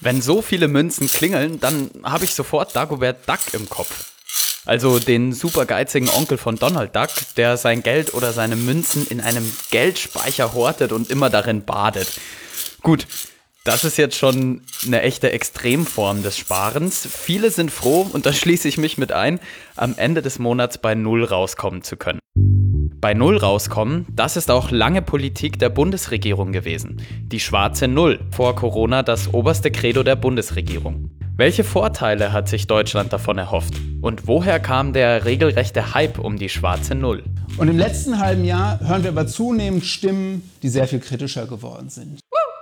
Wenn so viele Münzen klingeln, dann habe ich sofort Dagobert Duck im Kopf. Also den supergeizigen Onkel von Donald Duck, der sein Geld oder seine Münzen in einem Geldspeicher hortet und immer darin badet. Gut, das ist jetzt schon eine echte Extremform des Sparens. Viele sind froh, und da schließe ich mich mit ein, am Ende des Monats bei Null rauskommen zu können. Bei Null rauskommen, das ist auch lange Politik der Bundesregierung gewesen. Die schwarze Null, vor Corona das oberste Credo der Bundesregierung. Welche Vorteile hat sich Deutschland davon erhofft? Und woher kam der regelrechte Hype um die schwarze Null? Und im letzten halben Jahr hören wir aber zunehmend Stimmen, die sehr viel kritischer geworden sind.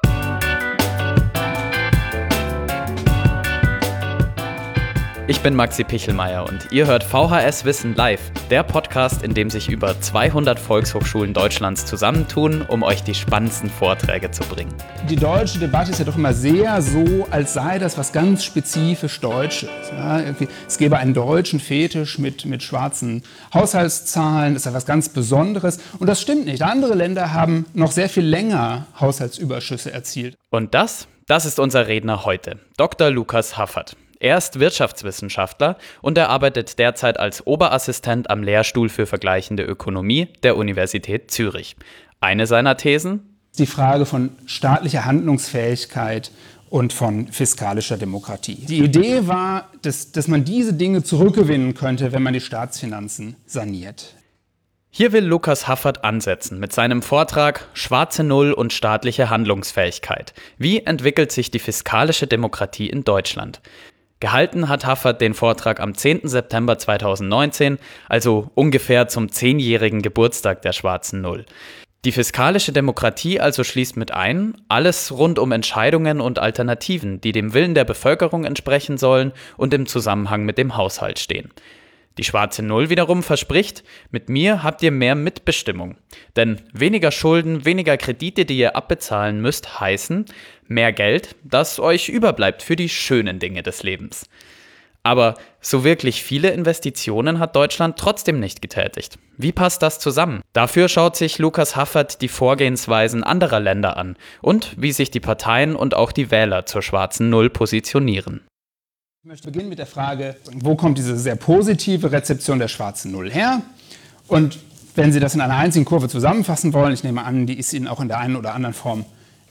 Ich bin Maxi Pichelmeier und ihr hört VHS Wissen live, der Podcast, in dem sich über 200 Volkshochschulen Deutschlands zusammentun, um euch die spannendsten Vorträge zu bringen. Die deutsche Debatte ist ja doch immer sehr so, als sei das was ganz spezifisch Deutsches. Ja, es gäbe einen deutschen Fetisch mit schwarzen Haushaltszahlen, das ist ja was ganz Besonderes. Und das stimmt nicht. Andere Länder haben noch sehr viel länger Haushaltsüberschüsse erzielt. Und das ist unser Redner heute, Dr. Lukas Haffert. Er ist Wirtschaftswissenschaftler und er arbeitet derzeit als Oberassistent am Lehrstuhl für vergleichende Ökonomie der Universität Zürich. Eine seiner Thesen? Die Frage von staatlicher Handlungsfähigkeit und von fiskalischer Demokratie. Die Idee war, dass man diese Dinge zurückgewinnen könnte, wenn man die Staatsfinanzen saniert. Hier will Lukas Haffert ansetzen mit seinem Vortrag Schwarze Null und staatliche Handlungsfähigkeit. Wie entwickelt sich die fiskalische Demokratie in Deutschland? Gehalten hat Haffert den Vortrag am 10. September 2019, also ungefähr zum 10-jährigen Geburtstag der schwarzen Null. Die fiskalische Demokratie also schließt mit ein, alles rund um Entscheidungen und Alternativen, die dem Willen der Bevölkerung entsprechen sollen und im Zusammenhang mit dem Haushalt stehen. Die schwarze Null wiederum verspricht, mit mir habt ihr mehr Mitbestimmung. Denn weniger Schulden, weniger Kredite, die ihr abbezahlen müsst, heißen mehr Geld, das euch überbleibt für die schönen Dinge des Lebens. Aber so wirklich viele Investitionen hat Deutschland trotzdem nicht getätigt. Wie passt das zusammen? Dafür schaut sich Lukas Haffert die Vorgehensweisen anderer Länder an und wie sich die Parteien und auch die Wähler zur schwarzen Null positionieren. Ich möchte beginnen mit der Frage, wo kommt diese sehr positive Rezeption der schwarzen Null her? Und wenn Sie das in einer einzigen Kurve zusammenfassen wollen, ich nehme an, die ist Ihnen auch in der einen oder anderen Form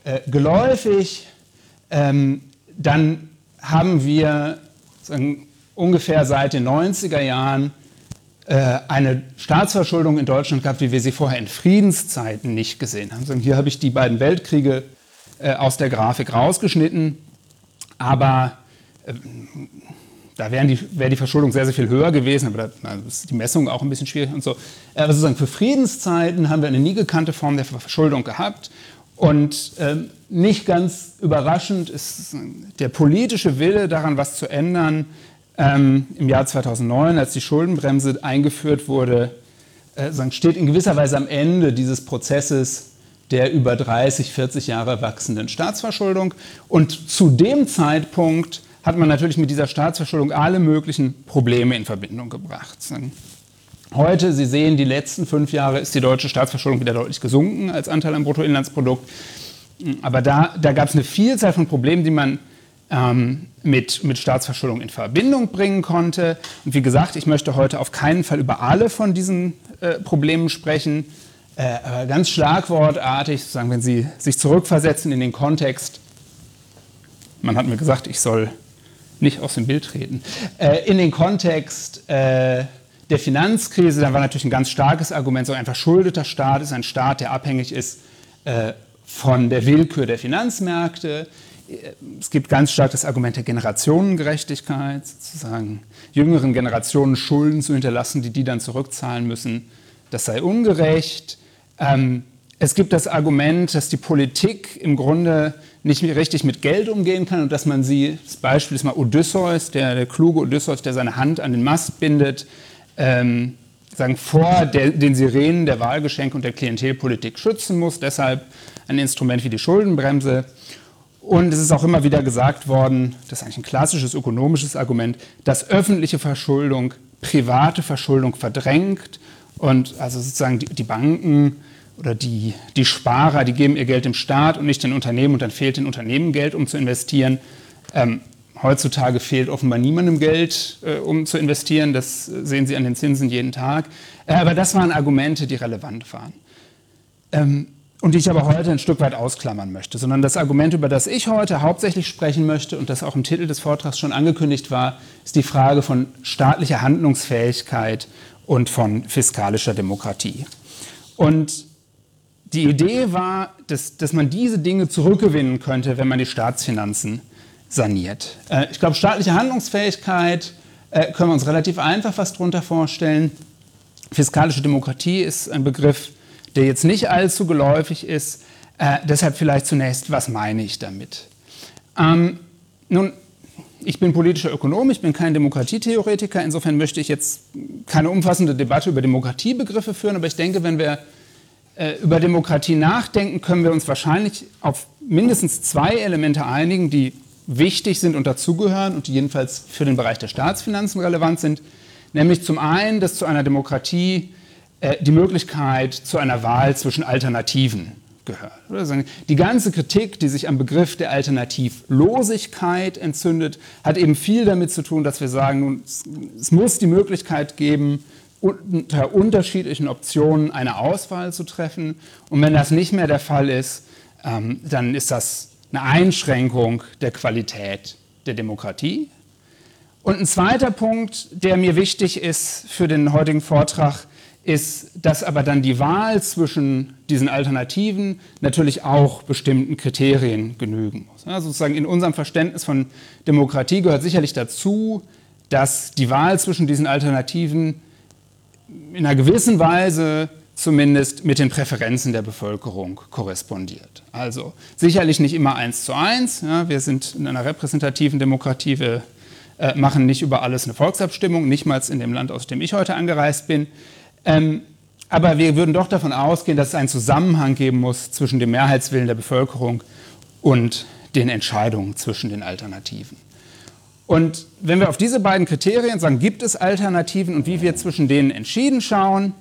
geläufig, dann haben wir ungefähr seit den 90er Jahren eine Staatsverschuldung in Deutschland gehabt, wie wir sie vorher in Friedenszeiten nicht gesehen haben. Hier habe ich die beiden Weltkriege aus der Grafik rausgeschnitten, aber da wäre die Verschuldung sehr, sehr viel höher gewesen, aber da ist die Messung auch ein bisschen schwierig und so. Aber sozusagen für Friedenszeiten haben wir eine nie gekannte Form der Verschuldung gehabt. Und nicht ganz überraschend ist der politische Wille daran, was zu ändern, im Jahr 2009, als die Schuldenbremse eingeführt wurde, steht in gewisser Weise am Ende dieses Prozesses der über 30, 40 Jahre wachsenden Staatsverschuldung. Und zu dem Zeitpunkt hat man natürlich mit dieser Staatsverschuldung alle möglichen Probleme in Verbindung gebracht. Heute, Sie sehen, die letzten 5 Jahre ist die deutsche Staatsverschuldung wieder deutlich gesunken als Anteil am Bruttoinlandsprodukt. Aber da gab es eine Vielzahl von Problemen, die man mit Staatsverschuldung in Verbindung bringen konnte. Und wie gesagt, ich möchte heute auf keinen Fall über alle von diesen Problemen sprechen. Aber ganz schlagwortartig, sozusagen, wenn Sie sich zurückversetzen in den Kontext, man hat mir gesagt, ich soll nicht aus dem Bild treten, in den Kontext der Finanzkrise, dann war natürlich ein ganz starkes Argument, so ein verschuldeter Staat ist ein Staat, der abhängig ist von der Willkür der Finanzmärkte. Es gibt ganz stark das Argument der Generationengerechtigkeit, sozusagen jüngeren Generationen Schulden zu hinterlassen, die dann zurückzahlen müssen. Das sei ungerecht. Es gibt das Argument, dass die Politik im Grunde nicht richtig mit Geld umgehen kann und dass man das Beispiel ist mal Odysseus, der kluge Odysseus, der seine Hand an den Mast bindet, vor den Sirenen der Wahlgeschenke und der Klientelpolitik schützen muss. Deshalb ein Instrument wie die Schuldenbremse. Und es ist auch immer wieder gesagt worden, das ist eigentlich ein klassisches ökonomisches Argument, dass öffentliche Verschuldung private Verschuldung verdrängt. Und also sozusagen die Banken oder die Sparer, die geben ihr Geld dem Staat und nicht den Unternehmen und dann fehlt den Unternehmen Geld, um zu investieren. Heutzutage fehlt offenbar niemandem Geld, um zu investieren. Das sehen Sie an den Zinsen jeden Tag. Aber das waren Argumente, die relevant waren. Und die ich aber heute ein Stück weit ausklammern möchte. Sondern das Argument, über das ich heute hauptsächlich sprechen möchte und das auch im Titel des Vortrags schon angekündigt war, ist die Frage von staatlicher Handlungsfähigkeit und von fiskalischer Demokratie. Und die Idee war, dass man diese Dinge zurückgewinnen könnte, wenn man die Staatsfinanzen saniert. Ich glaube, staatliche Handlungsfähigkeit können wir uns relativ einfach was darunter vorstellen. Fiskalische Demokratie ist ein Begriff, der jetzt nicht allzu geläufig ist. Deshalb vielleicht zunächst, was meine ich damit? Nun, ich bin politischer Ökonom, ich bin kein Demokratietheoretiker. Insofern möchte ich jetzt keine umfassende Debatte über Demokratiebegriffe führen. Aber ich denke, wenn wir über Demokratie nachdenken, können wir uns wahrscheinlich auf mindestens zwei Elemente einigen, die wichtig sind und dazugehören und die jedenfalls für den Bereich der Staatsfinanzen relevant sind. Nämlich zum einen, dass zu einer Demokratie die Möglichkeit zu einer Wahl zwischen Alternativen gehört. Die ganze Kritik, die sich am Begriff der Alternativlosigkeit entzündet, hat eben viel damit zu tun, dass wir sagen, nun, es muss die Möglichkeit geben, unter unterschiedlichen Optionen eine Auswahl zu treffen. Und wenn das nicht mehr der Fall ist, dann ist das eine Einschränkung der Qualität der Demokratie. Und ein zweiter Punkt, der mir wichtig ist für den heutigen Vortrag, ist, dass aber dann die Wahl zwischen diesen Alternativen natürlich auch bestimmten Kriterien genügen muss. Ja, sozusagen in unserem Verständnis von Demokratie gehört sicherlich dazu, dass die Wahl zwischen diesen Alternativen in einer gewissen Weise zumindest mit den Präferenzen der Bevölkerung korrespondiert. Also sicherlich nicht immer 1:1. Ja, wir sind in einer repräsentativen Demokratie, wir machen nicht über alles eine Volksabstimmung, nicht mal in dem Land, aus dem ich heute angereist bin. Aber wir würden doch davon ausgehen, dass es einen Zusammenhang geben muss zwischen dem Mehrheitswillen der Bevölkerung und den Entscheidungen zwischen den Alternativen. Und wenn wir auf diese beiden Kriterien sagen, gibt es Alternativen und wie wir zwischen denen entschieden schauen,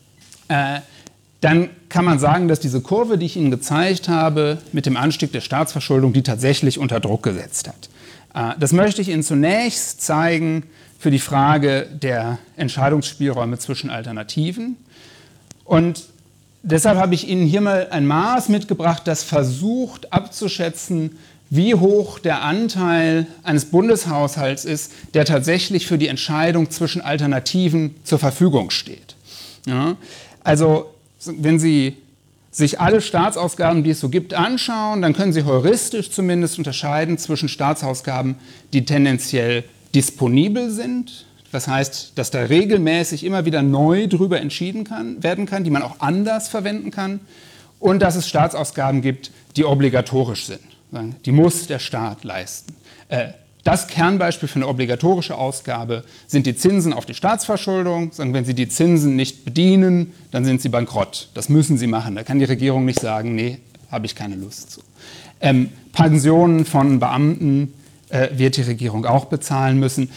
dann kann man sagen, dass diese Kurve, die ich Ihnen gezeigt habe, mit dem Anstieg der Staatsverschuldung, die tatsächlich unter Druck gesetzt hat. Das möchte ich Ihnen zunächst zeigen für die Frage der Entscheidungsspielräume zwischen Alternativen. Und deshalb habe ich Ihnen hier mal ein Maß mitgebracht, das versucht abzuschätzen, wie hoch der Anteil eines Bundeshaushalts ist, der tatsächlich für die Entscheidung zwischen Alternativen zur Verfügung steht. Ja, also wenn Sie sich alle Staatsausgaben, die es so gibt, anschauen, dann können Sie heuristisch zumindest unterscheiden zwischen Staatsausgaben, die tendenziell disponibel sind. Das heißt, dass da regelmäßig immer wieder neu drüber entschieden werden kann, die man auch anders verwenden kann. Und dass es Staatsausgaben gibt, die obligatorisch sind. Die muss der Staat leisten. Das Kernbeispiel für eine obligatorische Ausgabe sind die Zinsen auf die Staatsverschuldung. Wenn Sie die Zinsen nicht bedienen, dann sind Sie bankrott. Das müssen Sie machen. Da kann die Regierung nicht sagen, nee, habe ich keine Lust zu. Pensionen von Beamten wird die Regierung auch bezahlen müssen.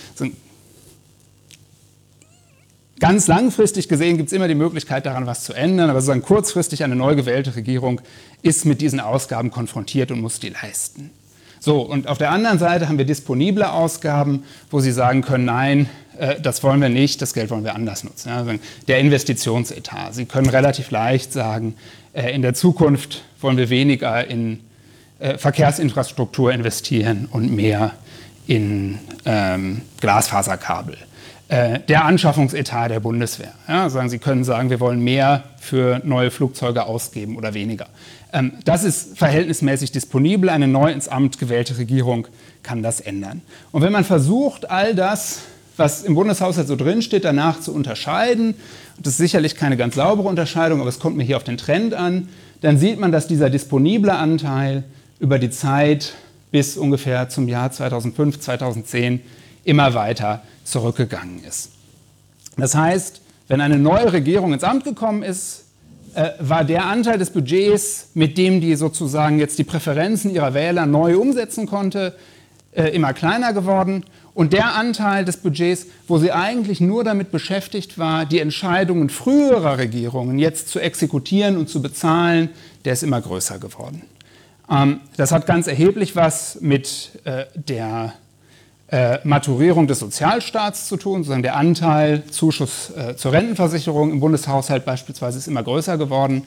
Ganz langfristig gesehen gibt es immer die Möglichkeit, daran was zu ändern, aber sozusagen kurzfristig eine neu gewählte Regierung ist mit diesen Ausgaben konfrontiert und muss die leisten. So, und auf der anderen Seite haben wir disponible Ausgaben, wo Sie sagen können, nein, das wollen wir nicht, das Geld wollen wir anders nutzen. Ja, der Investitionsetat. Sie können relativ leicht sagen, in der Zukunft wollen wir weniger in Verkehrsinfrastruktur investieren und mehr in Glasfaserkabel. Der Anschaffungsetat der Bundeswehr. Ja, Sie können sagen, wir wollen mehr für neue Flugzeuge ausgeben oder weniger. Das ist verhältnismäßig disponibel. Eine neu ins Amt gewählte Regierung kann das ändern. Und wenn man versucht, all das, was im Bundeshaushalt so drinsteht, danach zu unterscheiden, das ist sicherlich keine ganz saubere Unterscheidung, aber es kommt mir hier auf den Trend an, dann sieht man, dass dieser disponible Anteil über die Zeit bis ungefähr zum Jahr 2005, 2010 immer weiter zurückgegangen ist. Das heißt, wenn eine neue Regierung ins Amt gekommen ist, war der Anteil des Budgets, mit dem die sozusagen jetzt die Präferenzen ihrer Wähler neu umsetzen konnte, immer kleiner geworden. Und der Anteil des Budgets, wo sie eigentlich nur damit beschäftigt war, die Entscheidungen früherer Regierungen jetzt zu exekutieren und zu bezahlen, der ist immer größer geworden. Das hat ganz erheblich was mit der Maturierung des Sozialstaats zu tun, sozusagen der Anteil Zuschuss zur Rentenversicherung im Bundeshaushalt beispielsweise ist immer größer geworden.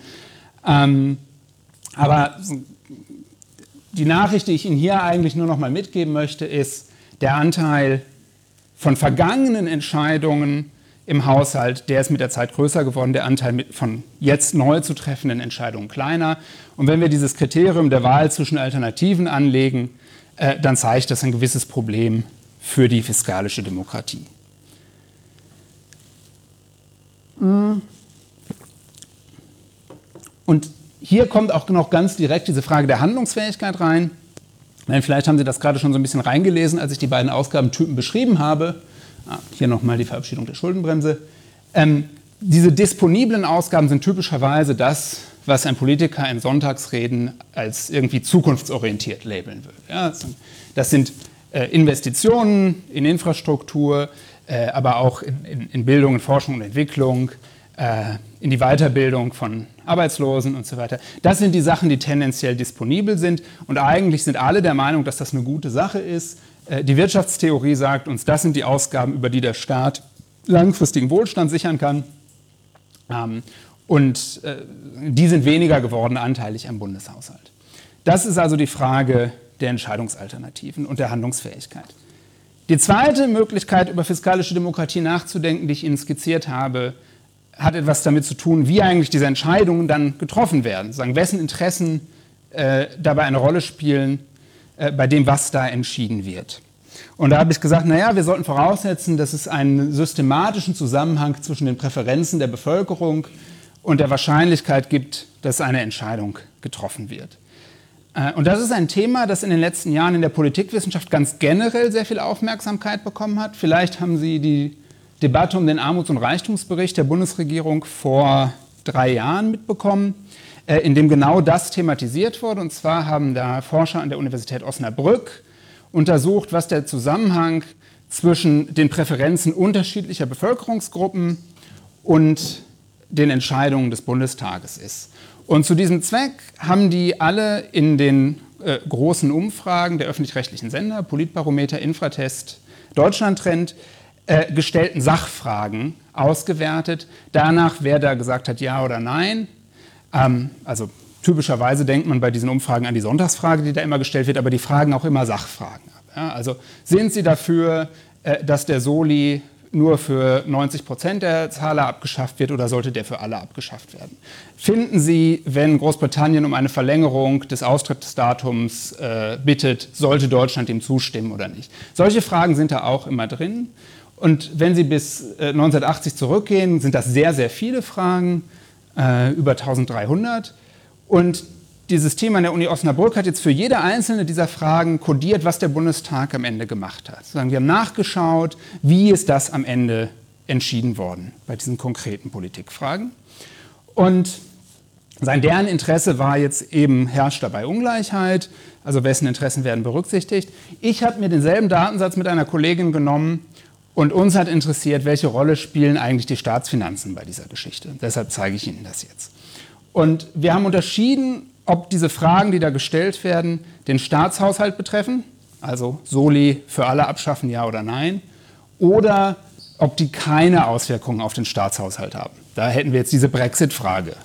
Aber die Nachricht, die ich Ihnen hier eigentlich nur noch mal mitgeben möchte, ist, der Anteil von vergangenen Entscheidungen im Haushalt, der ist mit der Zeit größer geworden, der Anteil von jetzt neu zu treffenden Entscheidungen kleiner. Und wenn wir dieses Kriterium der Wahl zwischen Alternativen anlegen, dann zeigt das ein gewisses Problem für die fiskalische Demokratie. Und hier kommt auch noch ganz direkt diese Frage der Handlungsfähigkeit rein. Vielleicht haben Sie das gerade schon so ein bisschen reingelesen, als ich die beiden Ausgabentypen beschrieben habe. Hier nochmal die Verabschiedung der Schuldenbremse. Diese disponiblen Ausgaben sind typischerweise das, was ein Politiker in Sonntagsreden als irgendwie zukunftsorientiert labeln würde. Ja, das sind Investitionen in Infrastruktur, aber auch in Bildung, in Forschung und Entwicklung, in die Weiterbildung von Arbeitslosen und so weiter. Das sind die Sachen, die tendenziell disponibel sind. Und eigentlich sind alle der Meinung, dass das eine gute Sache ist. Die Wirtschaftstheorie sagt uns, das sind die Ausgaben, über die der Staat langfristigen Wohlstand sichern kann. Und die sind weniger geworden anteilig am Bundeshaushalt. Das ist also die Frage der Entscheidungsalternativen und der Handlungsfähigkeit. Die zweite Möglichkeit, über fiskalische Demokratie nachzudenken, die ich Ihnen skizziert habe, hat etwas damit zu tun, wie eigentlich diese Entscheidungen dann getroffen werden. Sagen, wessen Interessen dabei eine Rolle spielen, bei dem, was da entschieden wird. Und da habe ich gesagt, naja, wir sollten voraussetzen, dass es einen systematischen Zusammenhang zwischen den Präferenzen der Bevölkerung und der Wahrscheinlichkeit gibt, dass eine Entscheidung getroffen wird. Und das ist ein Thema, das in den letzten Jahren in der Politikwissenschaft ganz generell sehr viel Aufmerksamkeit bekommen hat. Vielleicht haben Sie die Debatte um den Armuts- und Reichtumsbericht der Bundesregierung vor 3 Jahren mitbekommen, in dem genau das thematisiert wurde. Und zwar haben da Forscher an der Universität Osnabrück untersucht, was der Zusammenhang zwischen den Präferenzen unterschiedlicher Bevölkerungsgruppen und den Entscheidungen des Bundestages ist. Und zu diesem Zweck haben die alle in den großen Umfragen der öffentlich-rechtlichen Sender, Politbarometer, Infratest, Deutschlandtrend, gestellten Sachfragen ausgewertet, danach, wer da gesagt hat, ja oder nein. Also typischerweise denkt man bei diesen Umfragen an die Sonntagsfrage, die da immer gestellt wird, aber die fragen auch immer Sachfragen ab. Ja, also sind Sie dafür, dass der Soli nur für 90% der Zahler abgeschafft wird oder sollte der für alle abgeschafft werden? Finden Sie, wenn Großbritannien um eine Verlängerung des Austrittsdatums bittet, sollte Deutschland dem zustimmen oder nicht? Solche Fragen sind da auch immer drin. Und wenn Sie bis 1980 zurückgehen, sind das sehr, sehr viele Fragen, über 1300. Und dieses Team an der Uni Osnabrück hat jetzt für jede einzelne dieser Fragen kodiert, was der Bundestag am Ende gemacht hat. Wir haben nachgeschaut, wie ist das am Ende entschieden worden bei diesen konkreten Politikfragen. Und deren Interesse war jetzt eben, herrscht dabei Ungleichheit, also wessen Interessen werden berücksichtigt. Ich habe mir denselben Datensatz mit einer Kollegin genommen und uns hat interessiert, welche Rolle spielen eigentlich die Staatsfinanzen bei dieser Geschichte. Deshalb zeige ich Ihnen das jetzt. Und wir haben unterschieden, ob diese Fragen, die da gestellt werden, den Staatshaushalt betreffen, also Soli für alle abschaffen, ja oder nein, oder ob die keine Auswirkungen auf den Staatshaushalt haben. Da hätten wir jetzt diese Brexit-Frage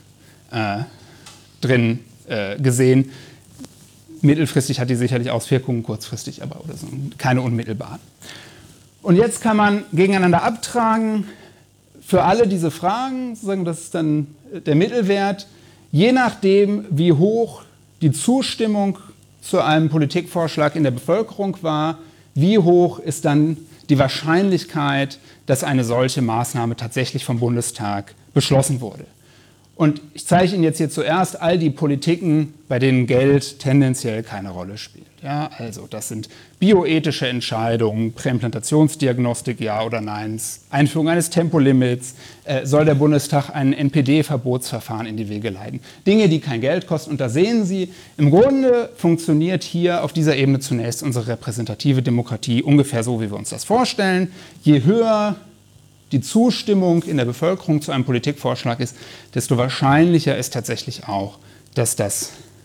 drin gesehen. Mittelfristig hat die sicherlich Auswirkungen, kurzfristig aber oder so, keine unmittelbaren. Und jetzt kann man gegeneinander abtragen für alle diese Fragen, sozusagen, das ist dann der Mittelwert, je nachdem, wie hoch die Zustimmung zu einem Politikvorschlag in der Bevölkerung war, wie hoch ist dann die Wahrscheinlichkeit, dass eine solche Maßnahme tatsächlich vom Bundestag beschlossen wurde. Und ich zeige Ihnen jetzt hier zuerst all die Politiken, bei denen Geld tendenziell keine Rolle spielt. Ja, also das sind bioethische Entscheidungen, Präimplantationsdiagnostik, ja oder nein, Einführung eines Tempolimits, soll der Bundestag ein NPD-Verbotsverfahren in die Wege leiten. Dinge, die kein Geld kosten. Und da sehen Sie, im Grunde funktioniert hier auf dieser Ebene zunächst unsere repräsentative Demokratie ungefähr so, wie wir uns das vorstellen. Je höher die Zustimmung in der Bevölkerung zu einem Politikvorschlag ist, desto wahrscheinlicher ist tatsächlich auch, dass das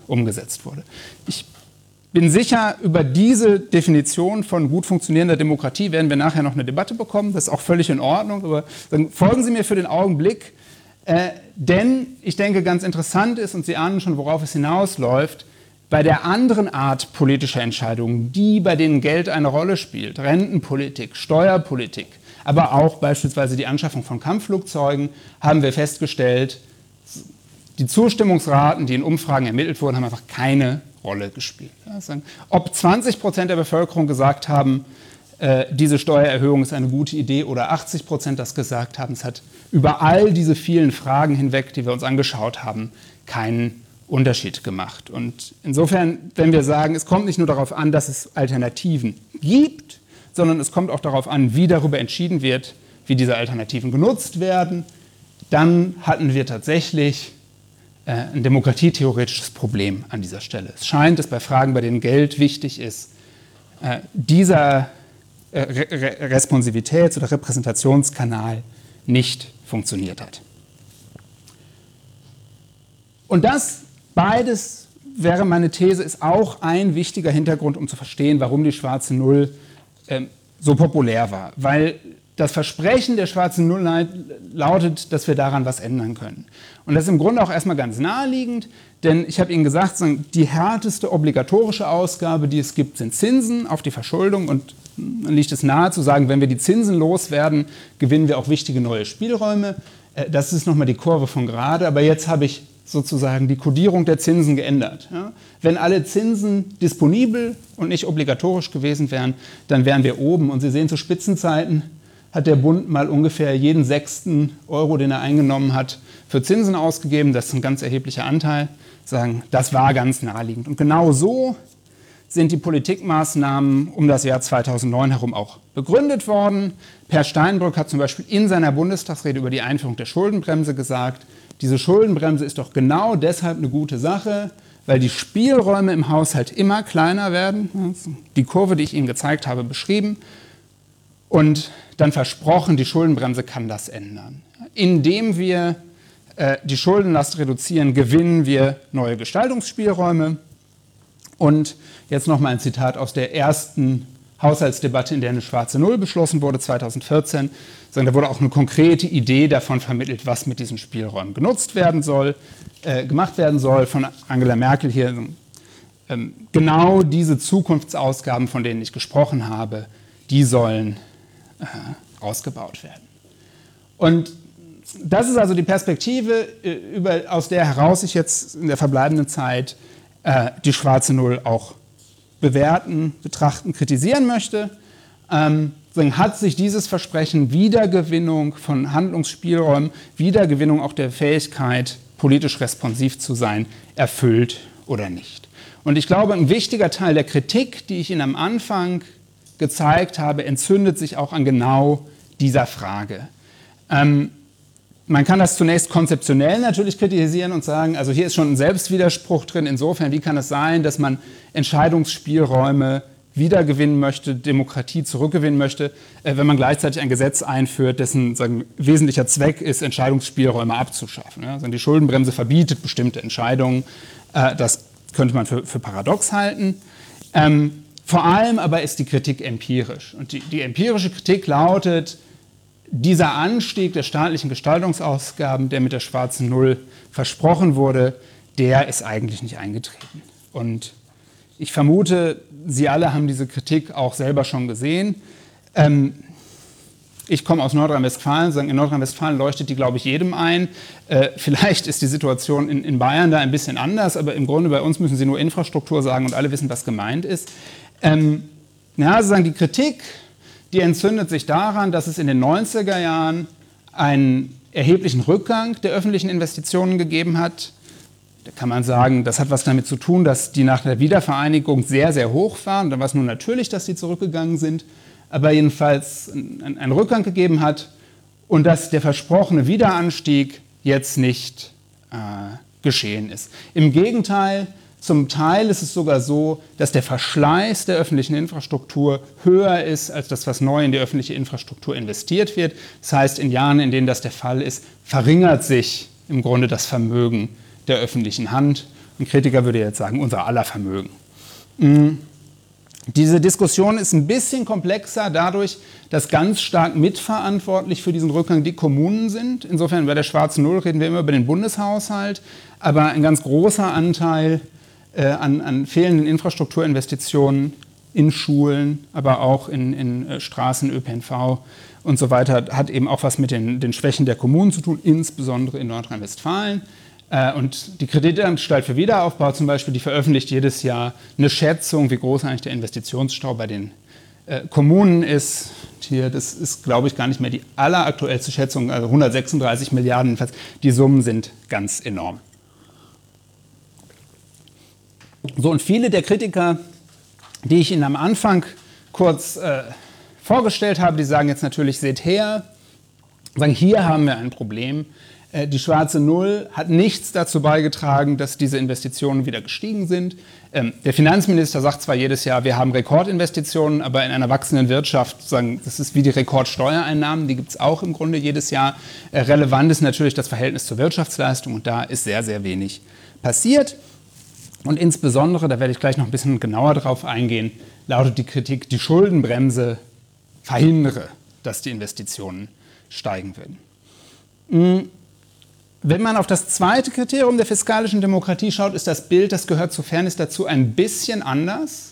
umgesetzt wurde. Ich bin sicher, über diese Definition von gut funktionierender Demokratie werden wir nachher noch eine Debatte bekommen. Das ist auch völlig in Ordnung. Aber dann folgen Sie mir für den Augenblick. Denn ich denke, ganz interessant ist, und Sie ahnen schon, worauf es hinausläuft, bei der anderen Art politischer Entscheidungen, die bei denen Geld eine Rolle spielt, Rentenpolitik, Steuerpolitik, aber auch beispielsweise die Anschaffung von Kampfflugzeugen, haben wir festgestellt, die Zustimmungsraten, die in Umfragen ermittelt wurden, haben einfach keine Rolle gespielt. Ob 20% der Bevölkerung gesagt haben, diese Steuererhöhung ist eine gute Idee, oder 80% das gesagt haben, es hat über all diese vielen Fragen hinweg, die wir uns angeschaut haben, keinen Unterschied gemacht. Und insofern, wenn wir sagen, es kommt nicht nur darauf an, dass es Alternativen gibt, sondern es kommt auch darauf an, wie darüber entschieden wird, wie diese Alternativen genutzt werden, dann hatten wir tatsächlich ein demokratietheoretisches Problem an dieser Stelle. Es scheint, dass bei Fragen, bei denen Geld wichtig ist, dieser Responsivitäts- oder Repräsentationskanal nicht funktioniert hat. Und das beides, wäre meine These, ist auch ein wichtiger Hintergrund, um zu verstehen, warum die schwarze Null so populär war. Weil das Versprechen der schwarzen Null lautet, dass wir daran was ändern können. Und das ist im Grunde auch erstmal ganz naheliegend, denn ich habe Ihnen gesagt, die härteste obligatorische Ausgabe, die es gibt, sind Zinsen auf die Verschuldung. Und dann liegt es nahe zu sagen, wenn wir die Zinsen loswerden, gewinnen wir auch wichtige neue Spielräume. Das ist nochmal die Kurve von gerade, aber jetzt habe ich sozusagen die Kodierung der Zinsen geändert. Ja? Wenn alle Zinsen disponibel und nicht obligatorisch gewesen wären, dann wären wir oben. Und Sie sehen, zu Spitzenzeiten hat der Bund mal ungefähr jeden 6. Euro, den er eingenommen hat, für Zinsen ausgegeben. Das ist ein ganz erheblicher Anteil. Sagen, das war ganz naheliegend. Und genau so sind die Politikmaßnahmen um das Jahr 2009 herum auch begründet worden. Per Steinbrück hat zum Beispiel in seiner Bundestagsrede über die Einführung der Schuldenbremse gesagt, diese Schuldenbremse ist doch genau deshalb eine gute Sache, weil die Spielräume im Haushalt immer kleiner werden. Die Kurve, die ich Ihnen gezeigt habe, beschrieben. Und dann versprochen, die Schuldenbremse kann das ändern. Indem wir die Schuldenlast reduzieren, gewinnen wir neue Gestaltungsspielräume. Und jetzt nochmal ein Zitat aus der ersten Haushaltsdebatte, in der eine schwarze Null beschlossen wurde, 2014. Da wurde auch eine konkrete Idee davon vermittelt, was mit diesen Spielräumen genutzt werden soll, gemacht werden soll, von Angela Merkel hier. Genau diese Zukunftsausgaben, von denen ich gesprochen habe, die sollen ausgebaut werden. Und das ist also die Perspektive, aus der heraus ich jetzt in der verbleibenden Zeit die schwarze Null auch bewerten, betrachten, kritisieren möchte. Hat sich dieses Versprechen Wiedergewinnung von Handlungsspielräumen, Wiedergewinnung auch der Fähigkeit, politisch responsiv zu sein, erfüllt oder nicht? Und ich glaube, ein wichtiger Teil der Kritik, die ich Ihnen am Anfang gezeigt habe, entzündet sich auch an genau dieser Frage. Man kann das zunächst konzeptionell natürlich kritisieren und sagen, also hier ist schon ein Selbstwiderspruch drin. Insofern, wie kann es sein, dass man Entscheidungsspielräume wiedergewinnen möchte, Demokratie zurückgewinnen möchte, wenn man gleichzeitig ein Gesetz einführt, dessen wesentlicher Zweck ist, Entscheidungsspielräume abzuschaffen. Ja? Also die Schuldenbremse verbietet bestimmte Entscheidungen. Das könnte man für paradox halten. Vor allem aber ist die Kritik empirisch. Und die empirische Kritik lautet, dieser Anstieg der staatlichen Gestaltungsausgaben, der mit der schwarzen Null versprochen wurde, der ist eigentlich nicht eingetreten. Und ich vermute, Sie alle haben diese Kritik auch selber schon gesehen. Ich komme aus Nordrhein-Westfalen. In Nordrhein-Westfalen leuchtet die, glaube ich, jedem ein. Vielleicht ist die Situation in Bayern da ein bisschen anders, aber im Grunde bei uns müssen Sie nur Infrastruktur sagen und alle wissen, was gemeint ist. Die Kritik, die entzündet sich daran, dass es in den 90er Jahren einen erheblichen Rückgang der öffentlichen Investitionen gegeben hat. Da kann man sagen, das hat was damit zu tun, dass die nach der Wiedervereinigung sehr, sehr hoch waren. Da war es nun natürlich, dass die zurückgegangen sind, aber jedenfalls einen Rückgang gegeben hat und dass der versprochene Wiederanstieg jetzt nicht geschehen ist. Im Gegenteil, zum Teil ist es sogar so, dass der Verschleiß der öffentlichen Infrastruktur höher ist, als das, was neu in die öffentliche Infrastruktur investiert wird. Das heißt, in Jahren, in denen das der Fall ist, verringert sich im Grunde das Vermögen der öffentlichen Hand. Ein Kritiker würde jetzt sagen, unser aller Vermögen. Diese Diskussion ist ein bisschen komplexer dadurch, dass ganz stark mitverantwortlich für diesen Rückgang die Kommunen sind. Insofern bei der schwarzen Null reden wir immer über den Bundeshaushalt, aber ein ganz großer Anteil an fehlenden Infrastrukturinvestitionen in Schulen, aber auch in Straßen, ÖPNV und so weiter, hat eben auch was mit den Schwächen der Kommunen zu tun, insbesondere in Nordrhein-Westfalen. Und die Kreditanstalt für Wiederaufbau zum Beispiel, die veröffentlicht jedes Jahr eine Schätzung, wie groß eigentlich der Investitionsstau bei den Kommunen ist. Hier, das ist, glaube ich, gar nicht mehr die alleraktuellste Schätzung, also 136 Milliarden jedenfalls. Die Summen sind ganz enorm. So, und viele der Kritiker, die ich Ihnen am Anfang kurz vorgestellt habe, die sagen jetzt natürlich, seht her, sagen, hier haben wir ein Problem. Die schwarze Null hat nichts dazu beigetragen, dass diese Investitionen wieder gestiegen sind. Der Finanzminister sagt zwar jedes Jahr, wir haben Rekordinvestitionen, aber in einer wachsenden Wirtschaft, sagen, das ist wie die Rekordsteuereinnahmen, die gibt es auch im Grunde jedes Jahr. Relevant ist natürlich das Verhältnis zur Wirtschaftsleistung und da ist sehr, sehr wenig passiert. Und insbesondere, da werde ich gleich noch ein bisschen genauer drauf eingehen, lautet die Kritik, die Schuldenbremse verhindere, dass die Investitionen steigen würden. Wenn man auf das zweite Kriterium der fiskalischen Demokratie schaut, ist das Bild, das gehört zu Fairness dazu, ein bisschen anders.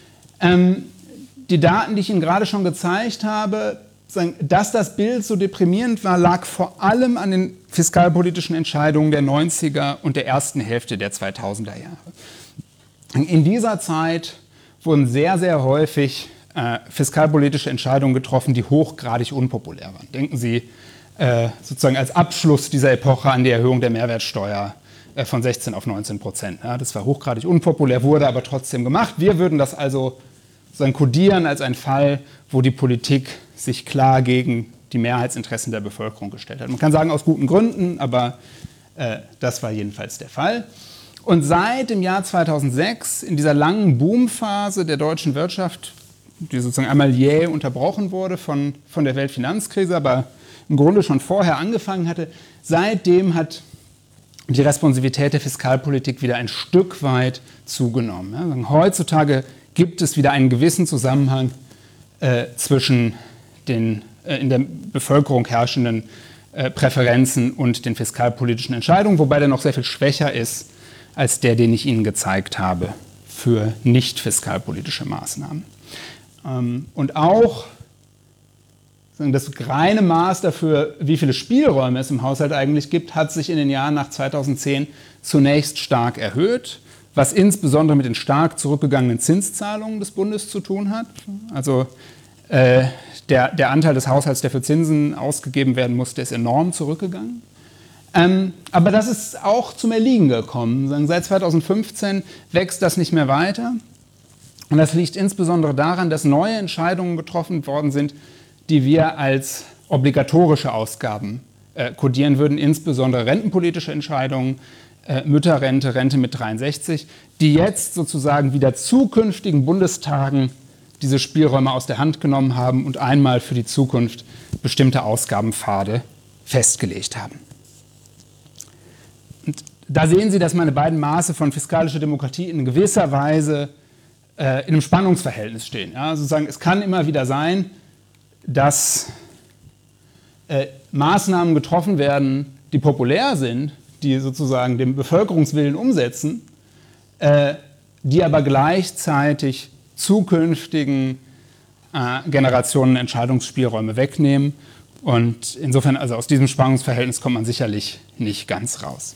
Die Daten, die ich Ihnen gerade schon gezeigt habe, sagen, dass das Bild so deprimierend war, lag vor allem an den fiskalpolitischen Entscheidungen der 90er und der ersten Hälfte der 2000er Jahre. In dieser Zeit wurden sehr, sehr häufig fiskalpolitische Entscheidungen getroffen, die hochgradig unpopulär waren. Denken Sie sozusagen als Abschluss dieser Epoche an die Erhöhung der Mehrwertsteuer von 16 auf 19%. Ja, das war hochgradig unpopulär, wurde aber trotzdem gemacht. Wir würden das also sozusagen kodieren als ein Fall, wo die Politik sich klar gegen die Mehrheitsinteressen der Bevölkerung gestellt hat. Man kann sagen, aus guten Gründen, aber das war jedenfalls der Fall. Und seit dem Jahr 2006, in dieser langen Boomphase der deutschen Wirtschaft, die sozusagen einmal jäh unterbrochen wurde von der Weltfinanzkrise, aber im Grunde schon vorher angefangen hatte, seitdem hat die Responsivität der Fiskalpolitik wieder ein Stück weit zugenommen. Ja, heutzutage gibt es wieder einen gewissen Zusammenhang zwischen den in der Bevölkerung herrschenden Präferenzen und den fiskalpolitischen Entscheidungen, wobei der noch sehr viel schwächer ist als der, den ich Ihnen gezeigt habe für nicht fiskalpolitische Maßnahmen. Und auch das reine Maß dafür, wie viele Spielräume es im Haushalt eigentlich gibt, hat sich in den Jahren nach 2010 zunächst stark erhöht, was insbesondere mit den stark zurückgegangenen Zinszahlungen des Bundes zu tun hat. Also der Anteil des Haushalts, der für Zinsen ausgegeben werden musste, ist enorm zurückgegangen. Aber das ist auch zum Erliegen gekommen. Seit 2015 wächst das nicht mehr weiter. Und das liegt insbesondere daran, dass neue Entscheidungen getroffen worden sind, die wir als obligatorische Ausgaben kodieren würden, insbesondere rentenpolitische Entscheidungen, Mütterrente, Rente mit 63, die jetzt sozusagen wieder zukünftigen Bundestagen diese Spielräume aus der Hand genommen haben und einmal für die Zukunft bestimmte Ausgabenpfade festgelegt haben. Und da sehen Sie, dass meine beiden Maße von fiskalischer Demokratie in gewisser Weise in einem Spannungsverhältnis stehen. Ja, sozusagen, es kann immer wieder sein, dass Maßnahmen getroffen werden, die populär sind, die sozusagen den Bevölkerungswillen umsetzen, die aber gleichzeitig zukünftigen Generationen Entscheidungsspielräume wegnehmen. Und insofern, also aus diesem Spannungsverhältnis kommt man sicherlich nicht ganz raus.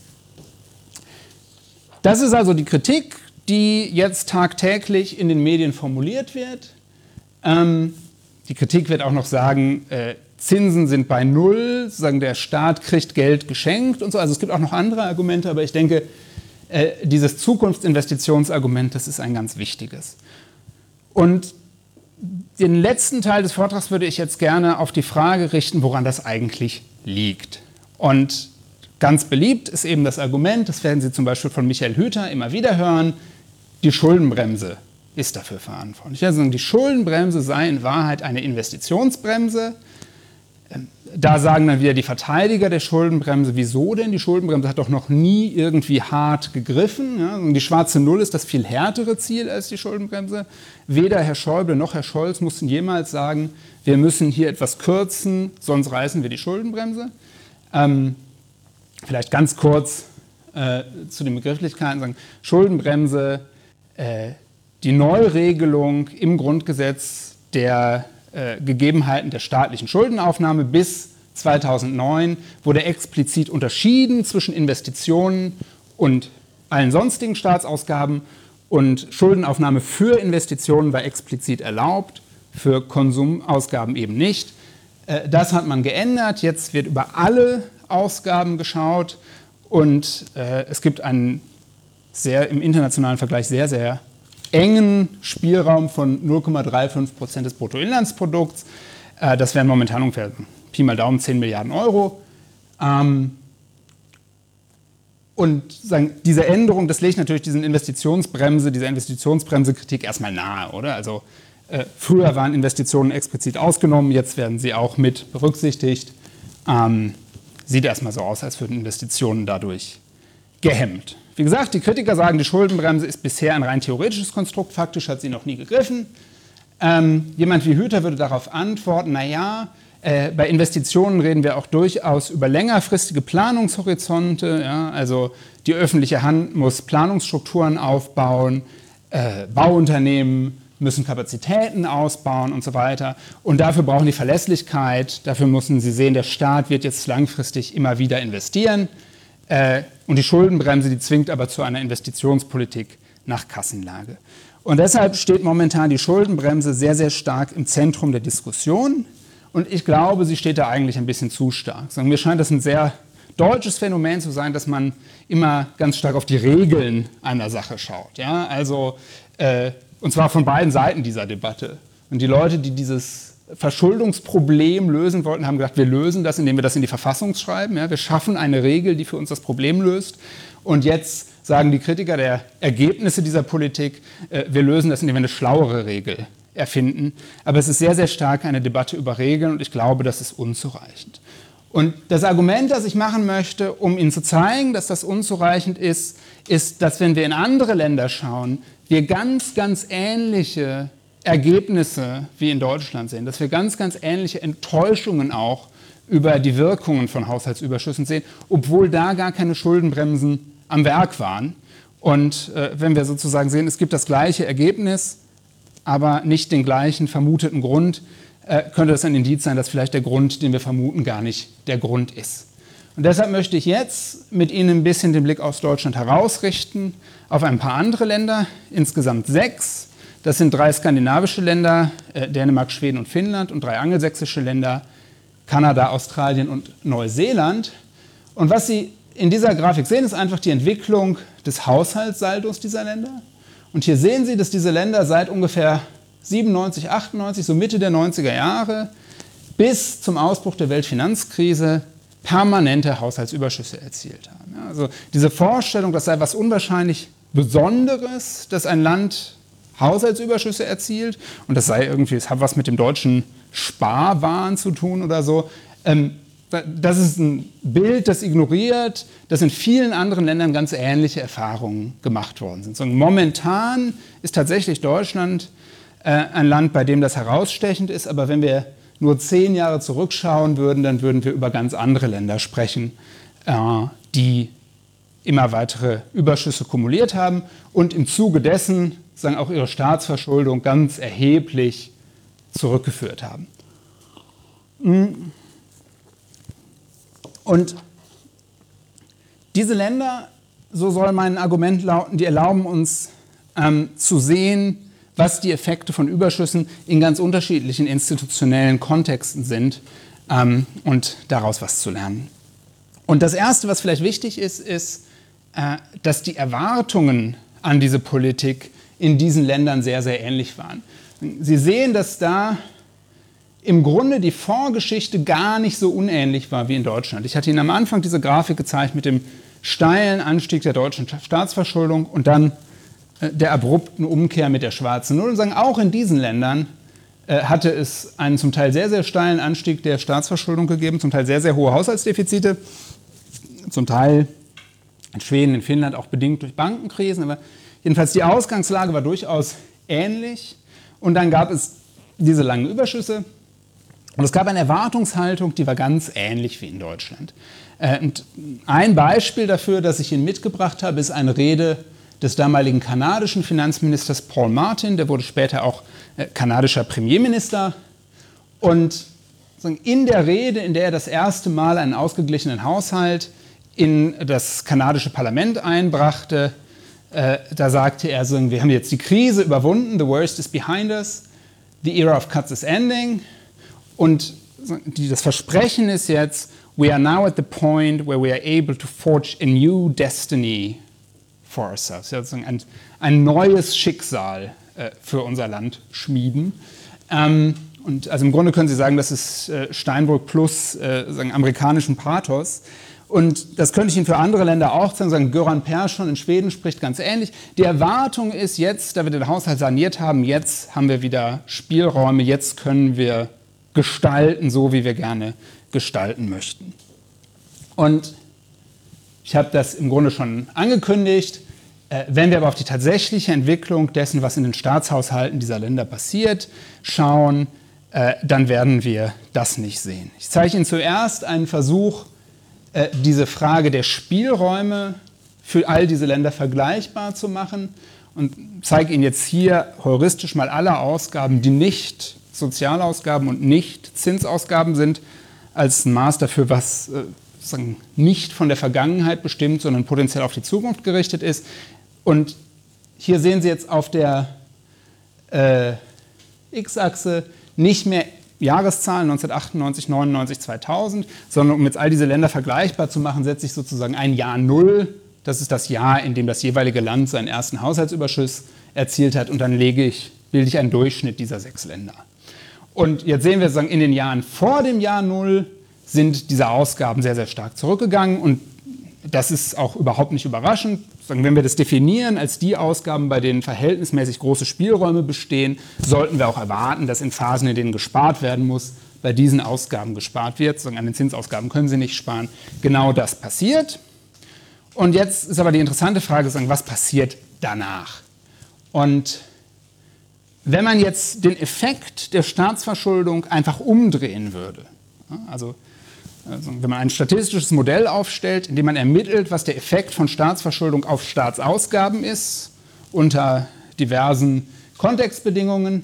Das ist also die Kritik, die jetzt tagtäglich in den Medien formuliert wird. Die Kritik wird auch noch sagen, Zinsen sind bei Null, sozusagen der Staat kriegt Geld geschenkt und so. Also es gibt auch noch andere Argumente, aber ich denke, dieses Zukunftsinvestitionsargument, das ist ein ganz wichtiges. Und den letzten Teil des Vortrags würde ich jetzt gerne auf die Frage richten, woran das eigentlich liegt. Und ganz beliebt ist eben das Argument, das werden Sie zum Beispiel von Michael Hüter immer wieder hören, die Schuldenbremse ist dafür verantwortlich. Also die Schuldenbremse sei in Wahrheit eine Investitionsbremse. Da sagen dann wieder die Verteidiger der Schuldenbremse, wieso denn? Die Schuldenbremse hat doch noch nie irgendwie hart gegriffen. Ja? Und die schwarze Null ist das viel härtere Ziel als die Schuldenbremse. Weder Herr Schäuble noch Herr Scholz mussten jemals sagen, wir müssen hier etwas kürzen, sonst reißen wir die Schuldenbremse. Vielleicht ganz kurz zu den Begrifflichkeiten sagen. Schuldenbremse, die Neuregelung im Grundgesetz der Gegebenheiten der staatlichen Schuldenaufnahme bis 2009 wurde explizit unterschieden zwischen Investitionen und allen sonstigen Staatsausgaben, und Schuldenaufnahme für Investitionen war explizit erlaubt, für Konsumausgaben eben nicht. Das hat man geändert, jetzt wird über alle Ausgaben geschaut, und es gibt einen im internationalen Vergleich sehr, sehr engen Spielraum von 0,35% des Bruttoinlandsprodukts. Das wären momentan ungefähr Pi mal Daumen 10 Milliarden Euro. Und diese Änderung, das legt natürlich dieser Investitionsbremse-Kritik erstmal nahe, oder? Also früher waren Investitionen explizit ausgenommen, jetzt werden sie auch mit berücksichtigt. Sieht erstmal so aus, als würden Investitionen dadurch gehemmt. Wie gesagt, die Kritiker sagen, die Schuldenbremse ist bisher ein rein theoretisches Konstrukt, faktisch hat sie noch nie gegriffen. Jemand wie Hüter würde darauf antworten, naja, bei Investitionen reden wir auch durchaus über längerfristige Planungshorizonte. Ja, also die öffentliche Hand muss Planungsstrukturen aufbauen, Bauunternehmen müssen Kapazitäten ausbauen und so weiter. Und dafür brauchen die Verlässlichkeit, dafür müssen sie sehen, der Staat wird jetzt langfristig immer wieder investieren. Und die Schuldenbremse, die zwingt aber zu einer Investitionspolitik nach Kassenlage. Und deshalb steht momentan die Schuldenbremse sehr, sehr stark im Zentrum der Diskussion. Und ich glaube, sie steht da eigentlich ein bisschen zu stark. Mir scheint das ein sehr deutsches Phänomen zu sein, dass man immer ganz stark auf die Regeln einer Sache schaut. Ja? Also, und zwar von beiden Seiten dieser Debatte. Und die Leute, die dieses Verschuldungsproblem lösen wollten, haben gedacht, wir lösen das, indem wir das in die Verfassung schreiben. Ja? Wir schaffen eine Regel, die für uns das Problem löst. Und jetzt sagen die Kritiker der Ergebnisse dieser Politik, wir lösen das, indem wir eine schlauere Regel erfinden. Aber es ist sehr, sehr stark eine Debatte über Regeln, und ich glaube, das ist unzureichend. Und das Argument, das ich machen möchte, um Ihnen zu zeigen, dass das unzureichend ist, ist, dass wenn wir in andere Länder schauen, wir ganz, ganz ähnliche Ergebnisse wie in Deutschland sehen, dass wir ganz, ganz ähnliche Enttäuschungen auch über die Wirkungen von Haushaltsüberschüssen sehen, obwohl da gar keine Schuldenbremsen am Werk waren. Und wenn wir sozusagen sehen, es gibt das gleiche Ergebnis, aber nicht den gleichen vermuteten Grund, könnte das ein Indiz sein, dass vielleicht der Grund, den wir vermuten, gar nicht der Grund ist. Und deshalb möchte ich jetzt mit Ihnen ein bisschen den Blick aus Deutschland herausrichten auf ein paar andere Länder, insgesamt 6. Das sind 3 skandinavische Länder, Dänemark, Schweden und Finnland, und 3 angelsächsische Länder, Kanada, Australien und Neuseeland. Und was Sie in dieser Grafik sehen, ist einfach die Entwicklung des Haushaltssaldos dieser Länder. Und hier sehen Sie, dass diese Länder seit ungefähr 97, 98, so Mitte der 90er Jahre, bis zum Ausbruch der Weltfinanzkrise permanente Haushaltsüberschüsse erzielt haben. Ja, also diese Vorstellung, das sei was unwahrscheinlich Besonderes, dass ein Land Haushaltsüberschüsse erzielt, und das sei irgendwie, es hat was mit dem deutschen Sparwahn zu tun oder so, das ist ein Bild, das ignoriert, dass in vielen anderen Ländern ganz ähnliche Erfahrungen gemacht worden sind. So, momentan ist tatsächlich Deutschland ein Land, bei dem das herausstechend ist, aber wenn wir nur 10 Jahre zurückschauen würden, dann würden wir über ganz andere Länder sprechen, die immer weitere Überschüsse kumuliert haben und im Zuge dessen auch ihre Staatsverschuldung ganz erheblich zurückgeführt haben. Und diese Länder, so soll mein Argument lauten, die erlauben uns zu sehen, was die Effekte von Überschüssen in ganz unterschiedlichen institutionellen Kontexten sind, und daraus was zu lernen. Und das Erste, was vielleicht wichtig ist, ist, dass die Erwartungen an diese Politik in diesen Ländern sehr, sehr ähnlich waren. Sie sehen, dass da im Grunde die Vorgeschichte gar nicht so unähnlich war wie in Deutschland. Ich hatte Ihnen am Anfang diese Grafik gezeigt mit dem steilen Anstieg der deutschen Staatsverschuldung und dann der abrupten Umkehr mit der schwarzen Null, und sagen, auch in diesen Ländern hatte es einen zum Teil sehr, sehr steilen Anstieg der Staatsverschuldung gegeben, zum Teil sehr, sehr hohe Haushaltsdefizite, zum Teil in Schweden, in Finnland auch bedingt durch Bankenkrisen. Aber jedenfalls die Ausgangslage war durchaus ähnlich. Und dann gab es diese langen Überschüsse. Und es gab eine Erwartungshaltung, die war ganz ähnlich wie in Deutschland. Und ein Beispiel dafür, das ich Ihnen mitgebracht habe, ist eine Rede des damaligen kanadischen Finanzministers Paul Martin. Der wurde später auch kanadischer Premierminister. Und in der Rede, in der er das erste Mal einen ausgeglichenen Haushalt in das kanadische Parlament einbrachte, da sagte er, wir haben jetzt die Krise überwunden, the worst is behind us, the era of cuts is ending. Und das Versprechen ist jetzt, we are now at the point where we are able to forge a new destiny for ourselves. Also ein neues Schicksal für unser Land schmieden. Und also im Grunde können Sie sagen, das ist Steinbrück plus amerikanischen Pathos. Und das könnte ich Ihnen für andere Länder auch sagen. Göran Persson in Schweden spricht ganz ähnlich. Die Erwartung ist jetzt, da wir den Haushalt saniert haben, jetzt haben wir wieder Spielräume, jetzt können wir gestalten, so wie wir gerne gestalten möchten. Und ich habe das im Grunde schon angekündigt. Wenn wir aber auf die tatsächliche Entwicklung dessen, was in den Staatshaushalten dieser Länder passiert, schauen, dann werden wir das nicht sehen. Ich zeige Ihnen zuerst einen Versuch, diese Frage der Spielräume für all diese Länder vergleichbar zu machen und zeige Ihnen jetzt hier heuristisch mal alle Ausgaben, die nicht Sozialausgaben und nicht Zinsausgaben sind, als ein Maß dafür, was nicht von der Vergangenheit bestimmt, sondern potenziell auf die Zukunft gerichtet ist. Und hier sehen Sie jetzt auf der X-Achse nicht mehr Jahreszahlen 1998, 99, 2000, sondern um jetzt all diese Länder vergleichbar zu machen, setze ich sozusagen ein Jahr Null. Das ist das Jahr, in dem das jeweilige Land seinen ersten Haushaltsüberschuss erzielt hat. Und dann bilde ich einen Durchschnitt dieser 6 Länder. Und jetzt sehen wir sozusagen, in den Jahren vor dem Jahr Null sind diese Ausgaben sehr, sehr stark zurückgegangen. Und das ist auch überhaupt nicht überraschend. Wenn wir das definieren als die Ausgaben, bei denen verhältnismäßig große Spielräume bestehen, sollten wir auch erwarten, dass in Phasen, in denen gespart werden muss, bei diesen Ausgaben gespart wird. An den Zinsausgaben können Sie nicht sparen. Genau das passiert. Und jetzt ist aber die interessante Frage, was passiert danach? Und wenn man jetzt den Effekt der Staatsverschuldung einfach umdrehen würde, also wenn man ein statistisches Modell aufstellt, in dem man ermittelt, was der Effekt von Staatsverschuldung auf Staatsausgaben ist, unter diversen Kontextbedingungen,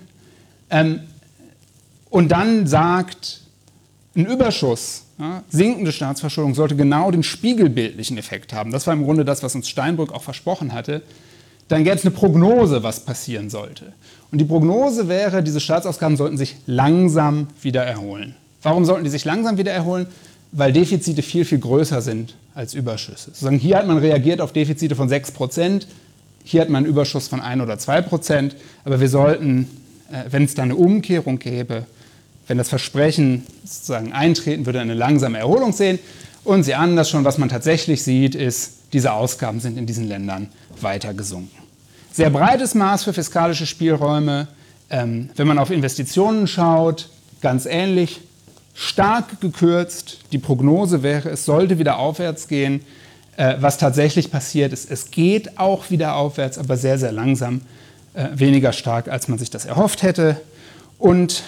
und dann sagt, ein Überschuss, sinkende Staatsverschuldung sollte genau den spiegelbildlichen Effekt haben. Das war im Grunde das, was uns Steinbrück auch versprochen hatte. Dann gäbe es eine Prognose, was passieren sollte. Und die Prognose wäre, diese Staatsausgaben sollten sich langsam wieder erholen. Warum sollten die sich langsam wieder erholen? Weil Defizite viel, viel größer sind als Überschüsse. Hier hat man reagiert auf Defizite von 6%, hier hat man einen Überschuss von 1 oder 2%, aber wir sollten, wenn es da eine Umkehrung gäbe, wenn das Versprechen sozusagen eintreten würde, eine langsame Erholung sehen. Und Sie ahnen das schon, was man tatsächlich sieht, ist, diese Ausgaben sind in diesen Ländern weiter gesunken. Sehr breites Maß für fiskalische Spielräume. Wenn man auf Investitionen schaut, ganz ähnlich, stark gekürzt. Die Prognose wäre, es sollte wieder aufwärts gehen. Was tatsächlich passiert ist, es geht auch wieder aufwärts, aber sehr, sehr langsam, weniger stark, als man sich das erhofft hätte. Und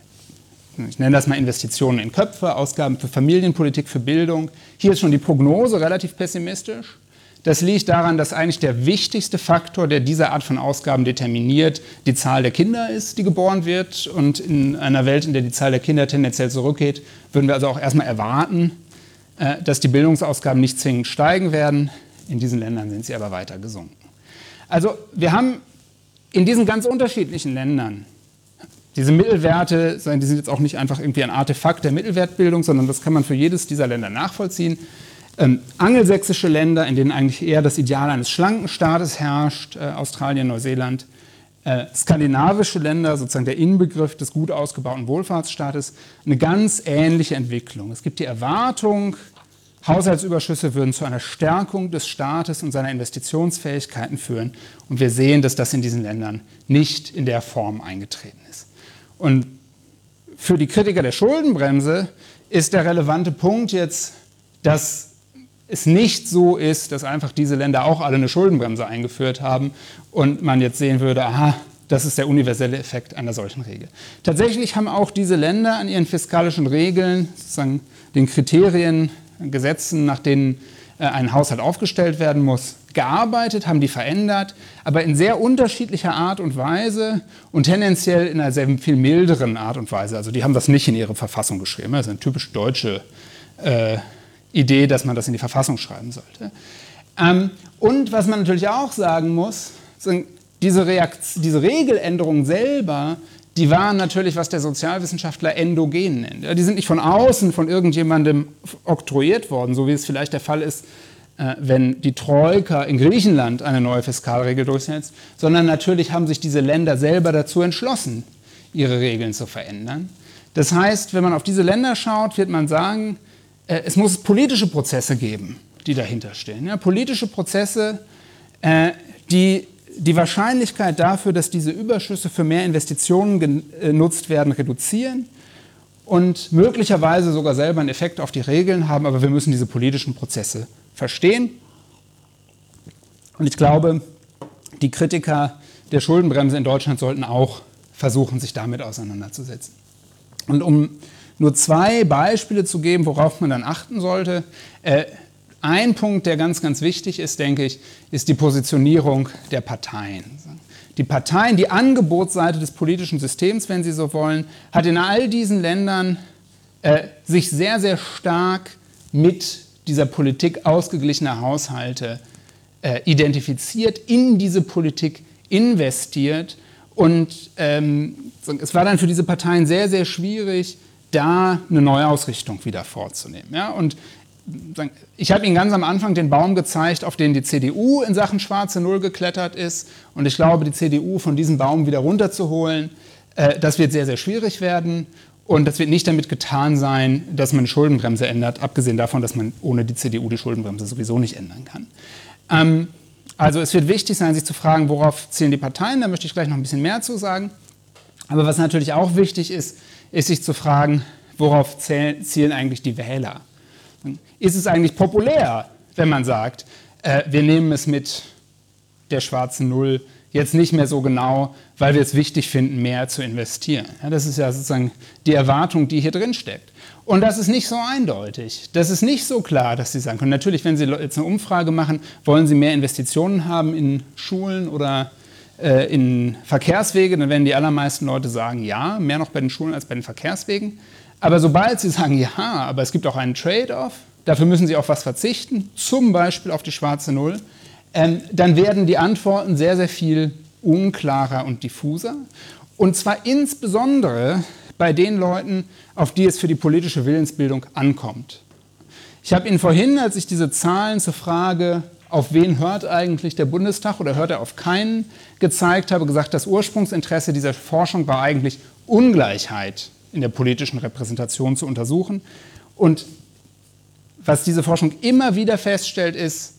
ich nenne das mal Investitionen in Köpfe, Ausgaben für Familienpolitik, für Bildung. Hier ist schon die Prognose relativ pessimistisch. Das liegt daran, dass eigentlich der wichtigste Faktor, der diese Art von Ausgaben determiniert, die Zahl der Kinder ist, die geboren wird. Und in einer Welt, in der die Zahl der Kinder tendenziell zurückgeht, würden wir also auch erstmal erwarten, dass die Bildungsausgaben nicht zwingend steigen werden. In diesen Ländern sind sie aber weiter gesunken. Also wir haben in diesen ganz unterschiedlichen Ländern diese Mittelwerte, die sind jetzt auch nicht einfach irgendwie ein Artefakt der Mittelwertbildung, sondern das kann man für jedes dieser Länder nachvollziehen. Angelsächsische Länder, in denen eigentlich eher das Ideal eines schlanken Staates herrscht, Australien, Neuseeland, skandinavische Länder, sozusagen der Inbegriff des gut ausgebauten Wohlfahrtsstaates, eine ganz ähnliche Entwicklung. Es gibt die Erwartung, Haushaltsüberschüsse würden zu einer Stärkung des Staates und seiner Investitionsfähigkeiten führen. Und wir sehen, dass das in diesen Ländern nicht in der Form eingetreten ist. Und für die Kritiker der Schuldenbremse ist der relevante Punkt jetzt, dass es nicht so ist, dass einfach diese Länder auch alle eine Schuldenbremse eingeführt haben und man jetzt sehen würde, aha, das ist der universelle Effekt einer solchen Regel. Tatsächlich haben auch diese Länder an ihren fiskalischen Regeln, sozusagen den Kriterien, Gesetzen, nach denen ein Haushalt aufgestellt werden muss, gearbeitet, haben die verändert, aber in sehr unterschiedlicher Art und Weise und tendenziell in einer sehr viel milderen Art und Weise. Also die haben das nicht in ihre Verfassung geschrieben. Das ist eine typisch deutsche Idee, dass man das in die Verfassung schreiben sollte. Und was man natürlich auch sagen muss, diese Regeländerungen selber, die waren natürlich, was der Sozialwissenschaftler endogen nennt. Die sind nicht von außen von irgendjemandem oktroyiert worden, so wie es vielleicht der Fall ist, wenn die Troika in Griechenland eine neue Fiskalregel durchsetzt, sondern natürlich haben sich diese Länder selber dazu entschlossen, ihre Regeln zu verändern. Das heißt, wenn man auf diese Länder schaut, wird man sagen, es muss politische Prozesse geben, die dahinter stehen. Ja, politische Prozesse, die die Wahrscheinlichkeit dafür, dass diese Überschüsse für mehr Investitionen genutzt werden, reduzieren und möglicherweise sogar selber einen Effekt auf die Regeln haben, aber wir müssen diese politischen Prozesse verstehen. Und ich glaube, die Kritiker der Schuldenbremse in Deutschland sollten auch versuchen, sich damit auseinanderzusetzen. Und um nur 2 Beispiele zu geben, worauf man dann achten sollte, ein Punkt, der ganz, ganz wichtig ist, denke ich, ist die Positionierung der Parteien. Die Parteien, die Angebotsseite des politischen Systems, wenn Sie so wollen, hat in all diesen Ländern sich sehr, sehr stark mit dieser Politik ausgeglichener Haushalte identifiziert, in diese Politik investiert. Und es war dann für diese Parteien sehr, sehr schwierig, da eine Neuausrichtung wieder vorzunehmen. Ja? Und ich habe Ihnen ganz am Anfang den Baum gezeigt, auf den die CDU in Sachen schwarze Null geklettert ist. Und ich glaube, die CDU von diesem Baum wieder runterzuholen, das wird sehr, sehr schwierig werden. Und das wird nicht damit getan sein, dass man eine Schuldenbremse ändert, abgesehen davon, dass man ohne die CDU die Schuldenbremse sowieso nicht ändern kann. Also es wird wichtig sein, sich zu fragen, worauf zielen die Parteien. Da möchte ich gleich noch ein bisschen mehr zu sagen. Aber was natürlich auch wichtig ist, ist sich zu fragen, worauf zielen eigentlich die Wähler? Ist es eigentlich populär, wenn man sagt, wir nehmen es mit der schwarzen Null jetzt nicht mehr so genau, weil wir es wichtig finden, mehr zu investieren? Ja, das ist ja sozusagen die Erwartung, die hier drin steckt. Und das ist nicht so eindeutig. Das ist nicht so klar, dass Sie sagen können, natürlich, wenn Sie jetzt eine Umfrage machen, wollen Sie mehr Investitionen haben in Schulen oder in Verkehrswege, dann werden die allermeisten Leute sagen, ja, mehr noch bei den Schulen als bei den Verkehrswegen. Aber sobald Sie sagen, ja, aber es gibt auch einen Trade-off, dafür müssen Sie auf was verzichten, zum Beispiel auf die schwarze Null, dann werden die Antworten sehr, sehr viel unklarer und diffuser. Und zwar insbesondere bei den Leuten, auf die es für die politische Willensbildung ankommt. Ich habe Ihnen vorhin, als ich diese Zahlen zur Frage, auf wen hört eigentlich der Bundestag oder hört er auf keinen, gezeigt habe, gesagt, das Ursprungsinteresse dieser Forschung war eigentlich Ungleichheit in der politischen Repräsentation zu untersuchen. Und was diese Forschung immer wieder feststellt, ist,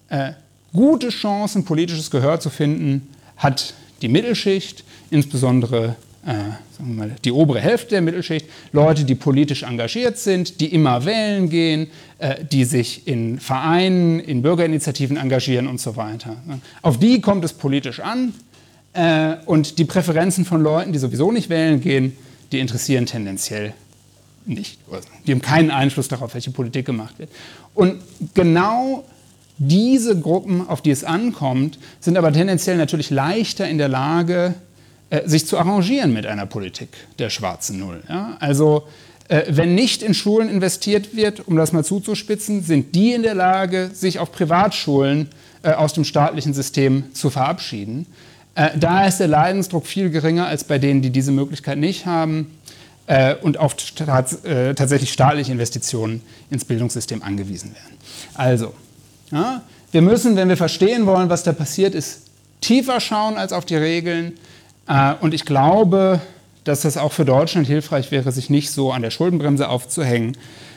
gute Chancen, politisches Gehör zu finden, hat die Mittelschicht, insbesondere sagen wir mal, die obere Hälfte der Mittelschicht, Leute, die politisch engagiert sind, die immer wählen gehen, die sich in Vereinen, in Bürgerinitiativen engagieren und so weiter. Auf die kommt es politisch an und die Präferenzen von Leuten, die sowieso nicht wählen gehen, die interessieren tendenziell nicht. Die haben keinen Einfluss darauf, welche Politik gemacht wird. Und genau diese Gruppen, auf die es ankommt, sind aber tendenziell natürlich leichter in der Lage, sich zu arrangieren mit einer Politik der schwarzen Null. Ja? Also wenn nicht in Schulen investiert wird, um das mal zuzuspitzen, sind die in der Lage, sich auf Privatschulen aus dem staatlichen System zu verabschieden. Da ist der Leidensdruck viel geringer als bei denen, die diese Möglichkeit nicht haben und auf tatsächlich staatliche Investitionen ins Bildungssystem angewiesen werden. Also, ja, wir müssen, wenn wir verstehen wollen, was da passiert ist, tiefer schauen als auf die Regeln. Und ich glaube, dass das auch für Deutschland hilfreich wäre, sich nicht so an der Schuldenbremse aufzuhängen,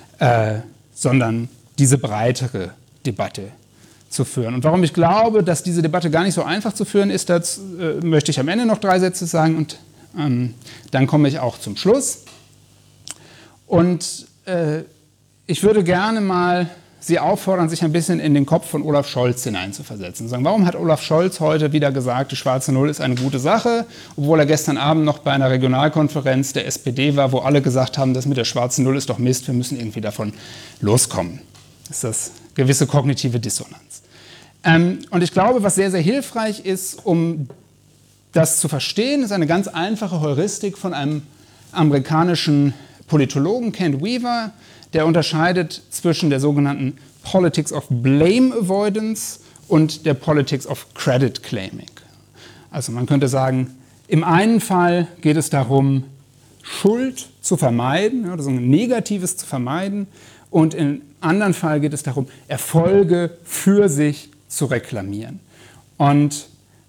sondern diese breitere Debatte zu führen. Und warum ich glaube, dass diese Debatte gar nicht so einfach zu führen ist, dazu möchte ich am Ende noch 3 Sätze sagen und Dann komme ich auch zum Schluss. Und ich würde gerne mal Sie auffordern, sich ein bisschen in den Kopf von Olaf Scholz hineinzuversetzen. Sagen, warum hat Olaf Scholz heute wieder gesagt, die schwarze Null ist eine gute Sache, obwohl er gestern Abend noch bei einer Regionalkonferenz der SPD war, wo alle gesagt haben, das mit der schwarzen Null ist doch Mist, wir müssen irgendwie davon loskommen. Das ist das gewisse kognitive Dissonanz. Und ich glaube, was sehr, sehr hilfreich ist, um das zu verstehen, ist eine ganz einfache Heuristik von einem amerikanischen Politologen, Kent Weaver, der unterscheidet zwischen der sogenannten Politics of Blame Avoidance und der Politics of Credit Claiming. Also man könnte sagen, im einen Fall geht es darum, Schuld zu vermeiden, also Negatives zu vermeiden, und im anderen Fall geht es darum, Erfolge für sich zu reklamieren. Und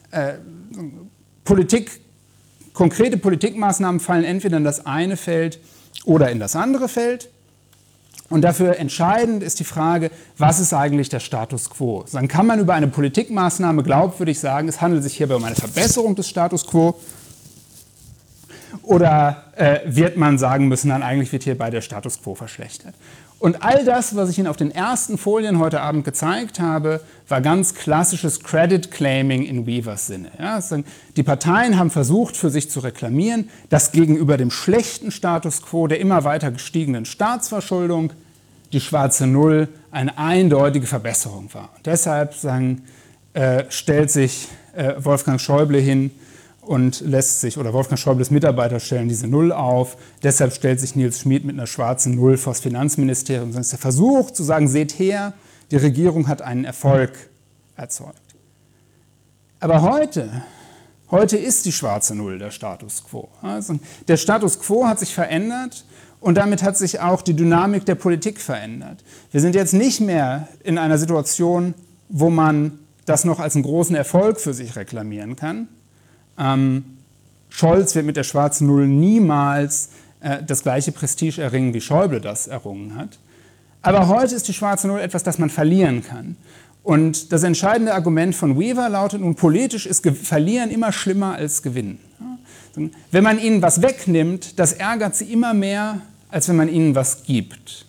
konkrete Politikmaßnahmen fallen entweder in das eine Feld oder in das andere Feld. Und dafür entscheidend ist die Frage, was ist eigentlich der Status quo? Dann kann man über eine Politikmaßnahme glaubwürdig sagen, es handelt sich hierbei um eine Verbesserung des Status quo. Oder wird man sagen müssen, dann eigentlich wird hierbei der Status quo verschlechtert. Und all das, was ich Ihnen auf den ersten Folien heute Abend gezeigt habe, war ganz klassisches Credit Claiming in Weavers Sinne. Ja, die Parteien haben versucht, für sich zu reklamieren, dass gegenüber dem schlechten Status quo der immer weiter gestiegenen Staatsverschuldung die schwarze Null eine eindeutige Verbesserung war. Und deshalb stellt sich Wolfgang Schäuble hin und Wolfgang Schäubles Mitarbeiter stellen diese Null auf. Deshalb stellt sich Nils Schmid mit einer schwarzen Null vor das Finanzministerium. Das ist der Versuch zu sagen, seht her, die Regierung hat einen Erfolg erzeugt. Aber heute ist die schwarze Null der Status quo. Also der Status quo hat sich verändert und damit hat sich auch die Dynamik der Politik verändert. Wir sind jetzt nicht mehr in einer Situation, wo man das noch als einen großen Erfolg für sich reklamieren kann. Scholz wird mit der schwarzen Null niemals das gleiche Prestige erringen, wie Schäuble das errungen hat. Aber heute ist die schwarze Null etwas, das man verlieren kann. Und das entscheidende Argument von Weaver lautet nun, politisch ist Verlieren immer schlimmer als Gewinnen. Wenn man ihnen was wegnimmt, das ärgert sie immer mehr, als wenn man ihnen was gibt.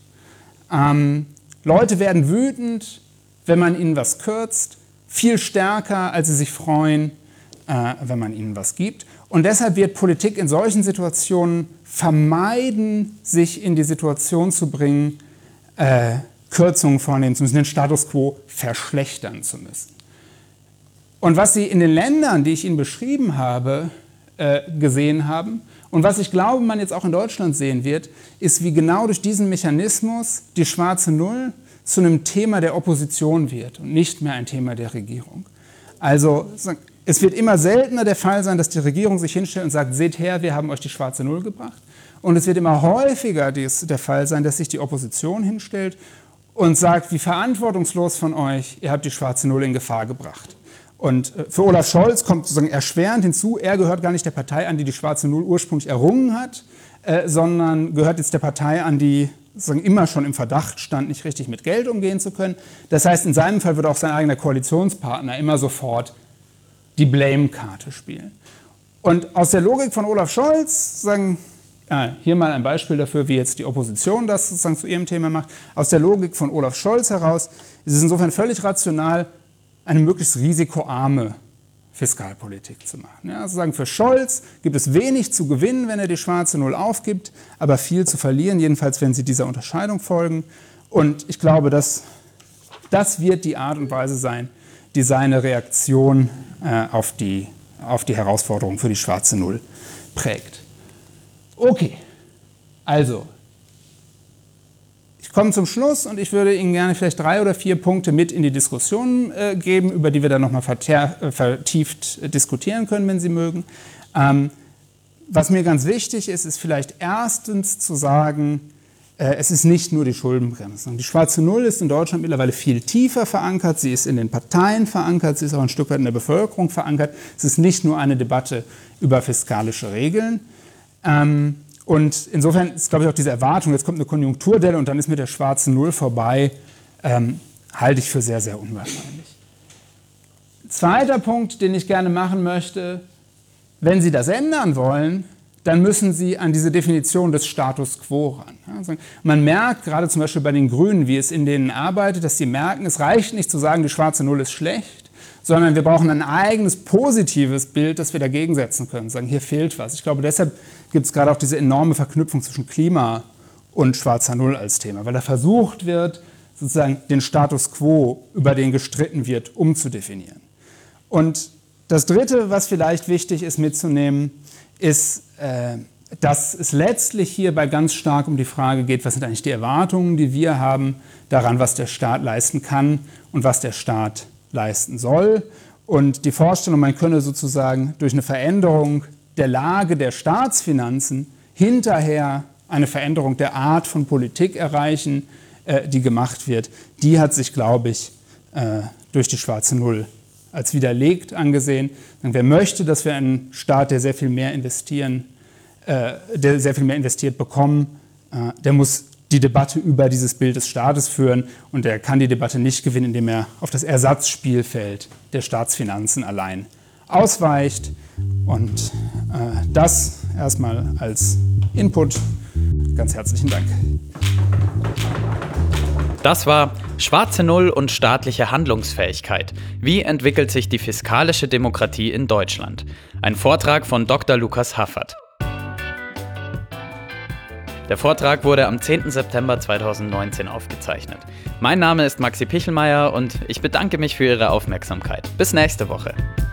Leute werden wütend, wenn man ihnen was kürzt, viel stärker, als sie sich freuen, wenn man ihnen was gibt. Und deshalb wird Politik in solchen Situationen vermeiden, sich in die Situation zu bringen, Kürzungen vornehmen zu müssen, den Status quo verschlechtern zu müssen. Und was Sie in den Ländern, die ich Ihnen beschrieben habe, gesehen haben und was ich glaube, man jetzt auch in Deutschland sehen wird, ist, wie genau durch diesen Mechanismus die schwarze Null zu einem Thema der Opposition wird und nicht mehr ein Thema der Regierung. Also es wird immer seltener der Fall sein, dass die Regierung sich hinstellt und sagt, seht her, wir haben euch die schwarze Null gebracht. Und es wird immer häufiger der Fall sein, dass sich die Opposition hinstellt und sagt, wie verantwortungslos von euch, ihr habt die schwarze Null in Gefahr gebracht. Und für Olaf Scholz kommt sozusagen erschwerend hinzu, er gehört gar nicht der Partei an, die die schwarze Null ursprünglich errungen hat, sondern gehört jetzt der Partei an, die sozusagen immer schon im Verdacht stand, nicht richtig mit Geld umgehen zu können. Das heißt, in seinem Fall wird auch sein eigener Koalitionspartner immer sofort die Blame-Karte spielen. Und aus der Logik von Olaf Scholz, hier mal ein Beispiel dafür, wie jetzt die Opposition das sozusagen zu ihrem Thema macht, aus der Logik von Olaf Scholz heraus ist es insofern völlig rational, eine möglichst risikoarme Fiskalpolitik zu machen. Ja, also für Scholz gibt es wenig zu gewinnen, wenn er die schwarze Null aufgibt, aber viel zu verlieren, jedenfalls wenn Sie dieser Unterscheidung folgen. Und ich glaube, das wird die Art und Weise sein, die seine Reaktion auf die Herausforderung für die schwarze Null prägt. Okay, also, ich komme zum Schluss und ich würde Ihnen gerne vielleicht 3 oder 4 Punkte mit in die Diskussion geben, über die wir dann nochmal vertieft diskutieren können, wenn Sie mögen. Was mir ganz wichtig ist, ist vielleicht erstens zu sagen, es ist nicht nur die Schuldenbremse. Die schwarze Null ist in Deutschland mittlerweile viel tiefer verankert, sie ist in den Parteien verankert, sie ist auch ein Stück weit in der Bevölkerung verankert. Es ist nicht nur eine Debatte über fiskalische Regeln. Und insofern ist, glaube ich, auch diese Erwartung, jetzt kommt eine Konjunkturdelle und dann ist mit der schwarzen Null vorbei, halte ich für sehr, sehr unwahrscheinlich. Zweiter Punkt, den ich gerne machen möchte, wenn Sie das ändern wollen, dann müssen Sie an diese Definition des Status quo ran. Also man merkt gerade zum Beispiel bei den Grünen, wie es in denen arbeitet, dass sie merken, es reicht nicht zu sagen, die schwarze Null ist schlecht, sondern wir brauchen ein eigenes positives Bild, das wir dagegen setzen können. Sagen, hier fehlt was. Ich glaube, deshalb gibt es gerade auch diese enorme Verknüpfung zwischen Klima und schwarzer Null als Thema, weil da versucht wird, sozusagen den Status quo, über den gestritten wird, umzudefinieren. Und das Dritte, was vielleicht wichtig ist mitzunehmen, ist, dass es letztlich hierbei ganz stark um die Frage geht, was sind eigentlich die Erwartungen, die wir haben daran, was der Staat leisten kann und was der Staat leisten soll. Und die Vorstellung, man könne sozusagen durch eine Veränderung der Lage der Staatsfinanzen hinterher eine Veränderung der Art von Politik erreichen, die gemacht wird, die hat sich, glaube ich, durch die schwarze Null als widerlegt angesehen. Wer möchte, dass wir einen Staat, der sehr viel mehr investiert, bekommen, der muss die Debatte über dieses Bild des Staates führen und der kann die Debatte nicht gewinnen, indem er auf das Ersatzspielfeld der Staatsfinanzen allein ausweicht. Und das erstmal als Input. Ganz herzlichen Dank. Das war Schwarze Null und staatliche Handlungsfähigkeit. Wie entwickelt sich die fiskalische Demokratie in Deutschland? Ein Vortrag von Dr. Lukas Haffert. Der Vortrag wurde am 10. September 2019 aufgezeichnet. Mein Name ist Maxi Pichelmeier und ich bedanke mich für Ihre Aufmerksamkeit. Bis nächste Woche.